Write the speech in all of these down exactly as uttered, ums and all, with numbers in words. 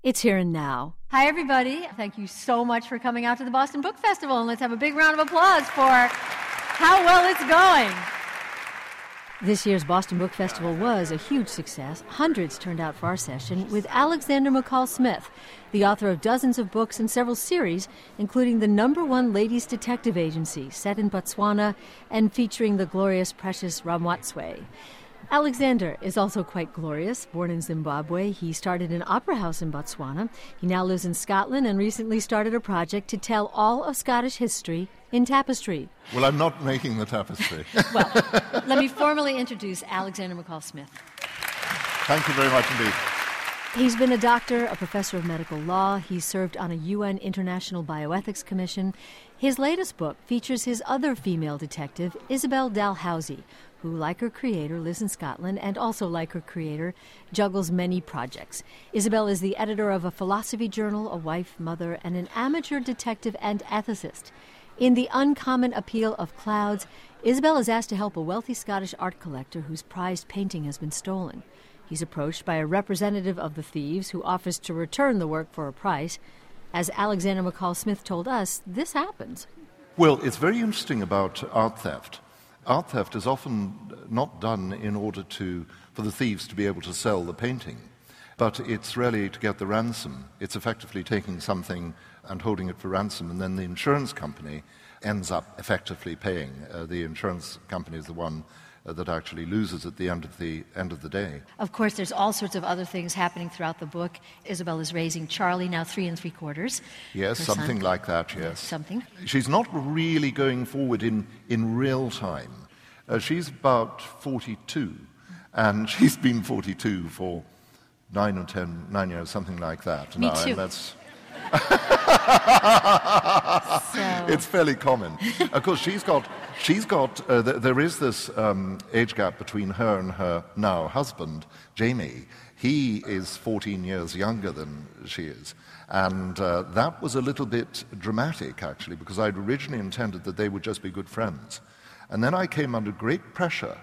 It's here and now. Hi, everybody. Thank you so much for coming out to the Boston Book Festival, and let's have a big round of applause for how well it's going. This year's Boston Book Festival was a huge success. Hundreds turned out for our session with Alexander McCall Smith, the author of dozens of books and several series, including the number one ladies' detective agency set in Botswana and featuring the glorious Precious Ramwatswe. Alexander is also quite glorious. Born in Zimbabwe, he started an opera house in Botswana. He now lives in Scotland and recently started a project to tell all of Scottish history in tapestry. Well, I'm not making the tapestry. Well, let me formally introduce Alexander McCall Smith. Thank you very much indeed. He's been a doctor, a professor of medical law. He's served on a U N International Bioethics Commission. His latest book features his other female detective, Isabel Dalhousie, who, like her creator, lives in Scotland and also, like her creator, juggles many projects. Isabel is the editor of a philosophy journal, a wife, mother, and an amateur detective and ethicist. In The Uncommon Appeal of Clouds, Isabel is asked to help a wealthy Scottish art collector whose prized painting has been stolen. He's approached by a representative of the thieves who offers to return the work for a price. As Alexander McCall Smith told us, this happens. Well, it's very interesting about art theft. Art theft is often not done in order to, for the thieves to be able to sell the painting, but it's really to get the ransom. It's effectively taking something and holding it for ransom, and then the insurance company ends up effectively paying. Uh, the insurance company is the one uh, that actually loses at the end of the end of the day. Of course, there's all sorts of other things happening throughout the book. Isabel is raising Charlie, now three and three quarters. Yes, something son. like that, yes. Something. She's not really going forward in, in real time. Uh, she's about forty-two, and she's been forty-two for nine or ten, nine years, something like that. Me now, too. And that's so. It's fairly common. Of course, she's got, she's got. Uh, th- there is this um, age gap between her and her now husband, Jamie. He is fourteen years younger than she is. And uh, that was a little bit dramatic, actually, because I'd originally intended that they would just be good friends. And then I came under great pressure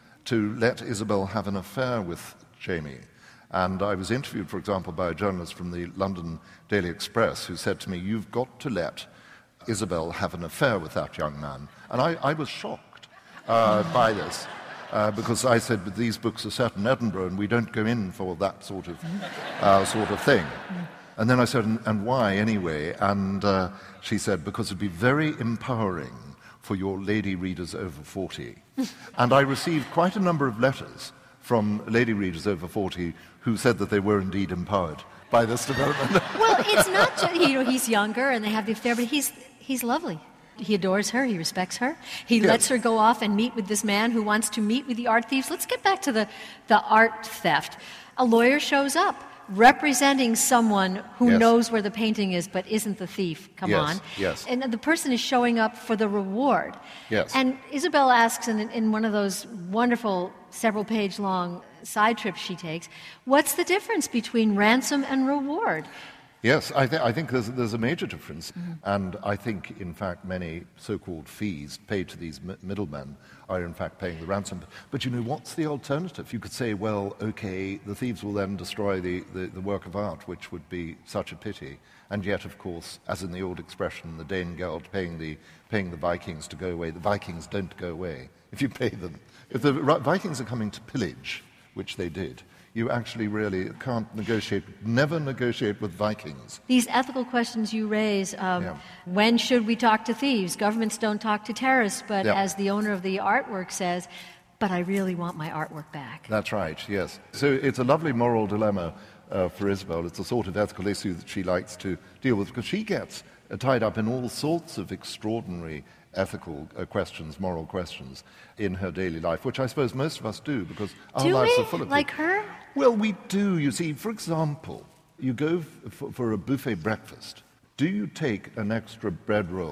to let Isabel have an affair with Jamie. And I was interviewed, for example, by a journalist from the London Daily Express who said to me, "You've got to let Isabel have an affair with that young man." And I, I was shocked uh, by this, uh, because I said, "But these books are set in Edinburgh and we don't go in for that sort of, uh, sort of thing." And then I said, "And, and why anyway?" And uh, she said, "Because it'd be very empowering for your lady readers over forty. And I received quite a number of letters from lady readers over forty who said that they were indeed empowered by this development. Well, it's not just, you know, he's younger and they have the affair, but he's he's lovely. He adores her, he respects her. He Yes. lets her go off and meet with this man who wants to meet with the art thieves. Let's get back to the, the art theft. A lawyer shows up representing someone who Yes. knows where the painting is but isn't the thief. Come Yes, on. yes. And the person is showing up for the reward. Yes. And Isabel asks in, in one of those wonderful several-page long side trips she takes, what's the difference between ransom and reward? Yes, I, th- I think there's, there's a major difference, Mm-hmm. and I think, in fact, many so-called fees paid to these m- middlemen are, in fact, paying the ransom. But, you know, what's the alternative? You could say, well, okay, the thieves will then destroy the, the, the work of art, which would be such a pity. And yet, of course, as in the old expression, the Danegeld paying the, paying the Vikings to go away, the Vikings don't go away if you pay them. If the R- Vikings are coming to pillage, which they did, you actually really can't negotiate, never negotiate with Vikings. These ethical questions you raise, um, Yeah. when should we talk to thieves? Governments don't talk to terrorists, but Yeah. as the owner of the artwork says, but I really want my artwork back. That's right, yes. So it's a lovely moral dilemma uh, for Isabel. It's a sort of ethical issue that she likes to deal with, because she gets uh, tied up in all sorts of extraordinary ethical uh, questions, moral questions in her daily life, which I suppose most of us do, because our Do lives we? are full of Like it. her? Well, we do. You see, for example, you go f- for, for a buffet breakfast. Do you take an extra bread roll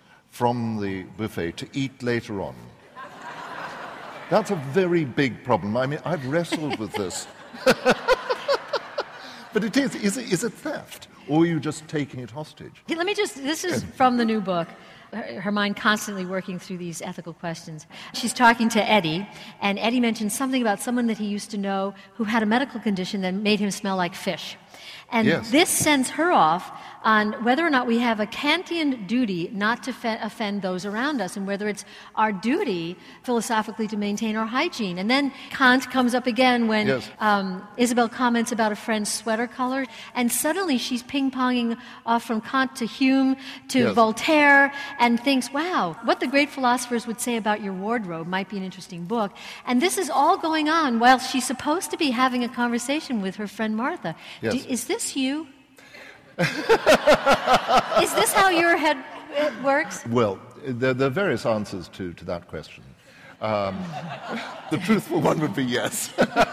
from the buffet to eat later on? That's a very big problem. I mean, I've wrestled with this. But it is. Is it, is it theft? Or are you just taking it hostage? Hey, let me just, this is from the new book. Her, her mind constantly working through these ethical questions. She's talking to Eddie, and Eddie mentioned something about someone that he used to know who had a medical condition that made him smell like fish. And Yes. this sends her off on whether or not we have a Kantian duty not to fe- offend those around us, and whether it's our duty philosophically to maintain our hygiene. And then Kant comes up again when Yes. um, Isabel comments about a friend's sweater color, and suddenly she's ping-ponging off from Kant to Hume to Yes. Voltaire, and thinks, wow, what the great philosophers would say about your wardrobe might be an interesting book. And this is all going on while she's supposed to be having a conversation with her friend Martha. Yes. Do, is this you? Is this how your head uh, works? Well, there, there are various answers to, to that question. Um, the truthful one would be yes.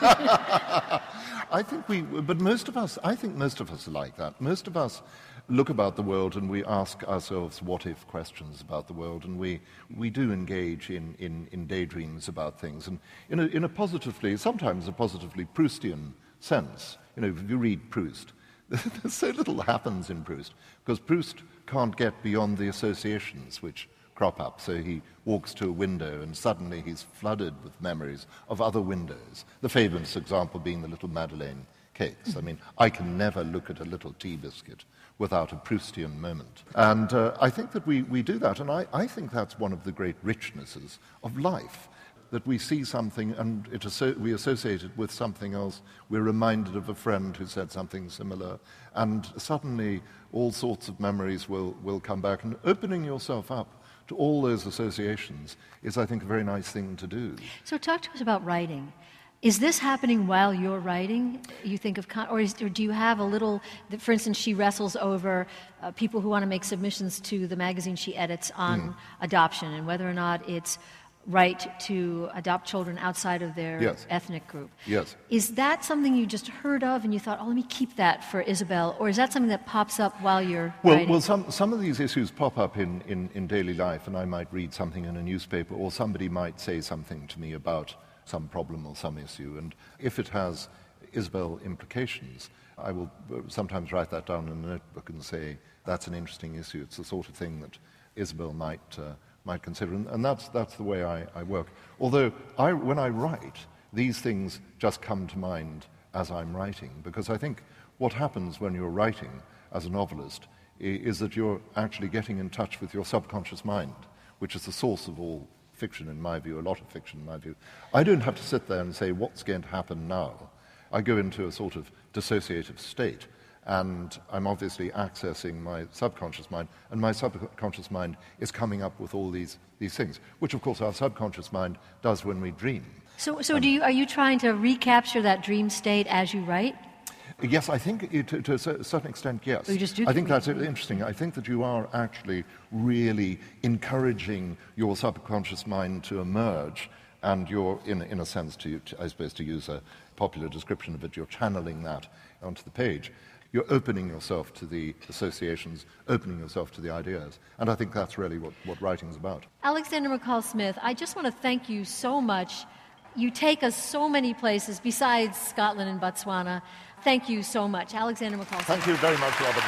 I think we, but most of us, I think most of us are like that. Most of us look about the world and we ask ourselves what-if questions about the world, and we, we do engage in, in, in daydreams about things, and in a, in a positively, sometimes a positively Proustian sense. You know, if you read Proust, there's so little happens in Proust, because Proust can't get beyond the associations which crop up. So he walks to a window and suddenly he's flooded with memories of other windows. The famous example being the little Madeleine cakes. I mean, I can never look at a little tea biscuit without a Proustian moment. And uh, I think that we, we do that, and I, I think that's one of the great richnesses of life, that we see something and it asso- we associate it with something else. We're reminded of a friend who said something similar, and suddenly all sorts of memories will, will come back. And opening yourself up to all those associations is, I think, a very nice thing to do. So talk to us about writing. Is this happening while you're writing? You think of, con- or, is, or do you have a little, for instance, she wrestles over uh, people who want to make submissions to the magazine she edits on mm. adoption, and whether or not it's right to adopt children outside of their yes. ethnic group. Yes. Is that something you just heard of and you thought, oh, let me keep that for Isabel, or is that something that pops up while you're well, writing? Well, some, some of these issues pop up in, in, in daily life, and I might read something in a newspaper, or somebody might say something to me about some problem or some issue, and if it has Isabel implications, I will sometimes write that down in a notebook and say, that's an interesting issue. It's the sort of thing that Isabel might uh, might consider, and, and that's that's the way I, I work. Although I, when I write, these things just come to mind as I'm writing, because I think what happens when you're writing as a novelist is that you're actually getting in touch with your subconscious mind, which is the source of all fiction, in my view, a lot of fiction, in my view. I don't have to sit there and say, what's going to happen now? I go into a sort of dissociative state, and I'm obviously accessing my subconscious mind, and my subconscious mind is coming up with all these, these things, which, of course, our subconscious mind does when we dream. So, so do you, are you trying to recapture that dream state as you write? Yes, I think it, to, to a certain extent, yes. You just do I think that's interesting. I think that you are actually really encouraging your subconscious mind to emerge, and you're, in, in a sense, to, to, I suppose, to use a popular description of it, you're channeling that onto the page. You're opening yourself to the associations, opening yourself to the ideas. And I think that's really what, what writing's about. Alexander McCall Smith, I just want to thank you so much. You take us so many places besides Scotland and Botswana. Thank you so much. Alexander McCall Smith. Thank you very much, Robin.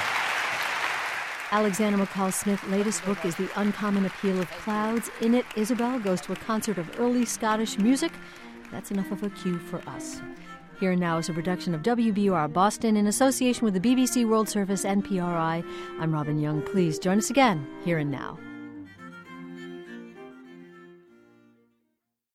Alexander McCall Smith's latest book is The Uncommon Appeal of Clouds. In it, Isabel goes to a concert of early Scottish music. That's enough of a cue for us. Here and Now is a production of W B U R Boston in association with the B B C World Service and P R I. I'm Robin Young. Please join us again, Here and Now.